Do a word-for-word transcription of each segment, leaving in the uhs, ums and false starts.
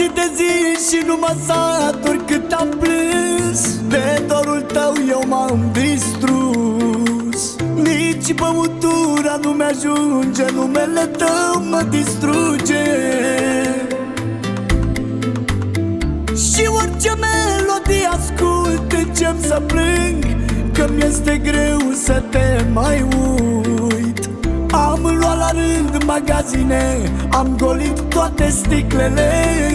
zi de zi și nu mă satur cât am plâns. De dorul tău eu m-am distrus. Nici băutura nu mi-ajunge, numele tău mă distruge. Și orice melodie ascult încep să plâng, că mi-este greu să te mai uit. Am luat la rând magazine, am golit toate sticlele.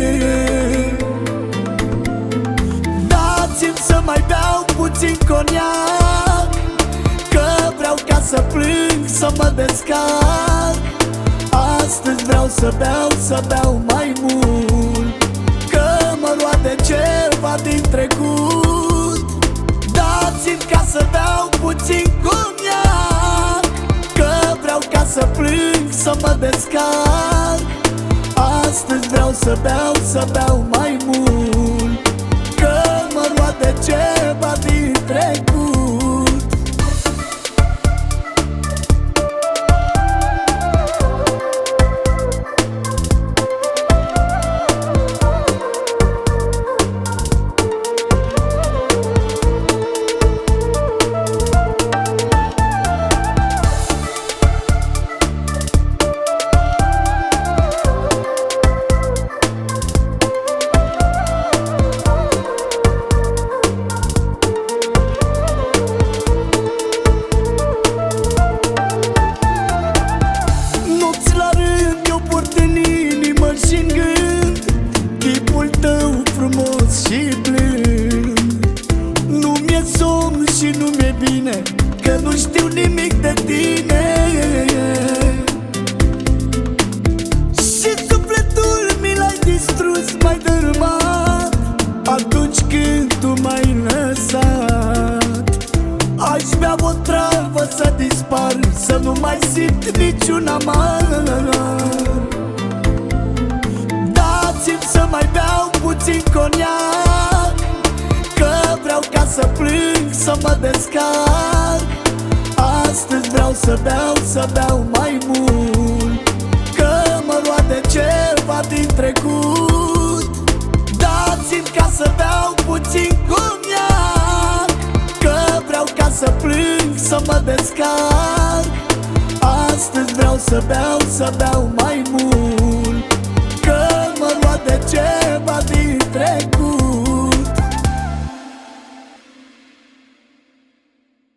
Dați-mi să mai beau puțin coniac, că vreau ca să plâng, să mă descarc. Astăzi vreau să beau, să beau mai mult, că mă roade ceva din trecut. Dați-mi ca să beau puțin coniac, că vreau ca să plâng, să mă descarc. Astăzi vreau să beau, să beau mai mult, că mă roade ceva din trecut. Și-n gând chipul tău frumos și blând. Nu mi-e somn și nu mi-e bine, că nu știu nimic de tine. Și sufletul mi l-ai distrus, m-ai dărâmat atunci când tu m-ai lăsat. Aș bea o travă să dispar, să nu mai simt niciun amar. Dați-mi să mai beau puțin coniac, că vreau ca să plâng, să mă descarc. Astăzi vreau să beau, să beau mai mult, că mă roade ceva din trecut. Dați-mi ca să beau puțin coniac, că vreau ca să plâng, să mă descarc. Astăzi vreau să beau, să beau mai mult, că mă roade ceva din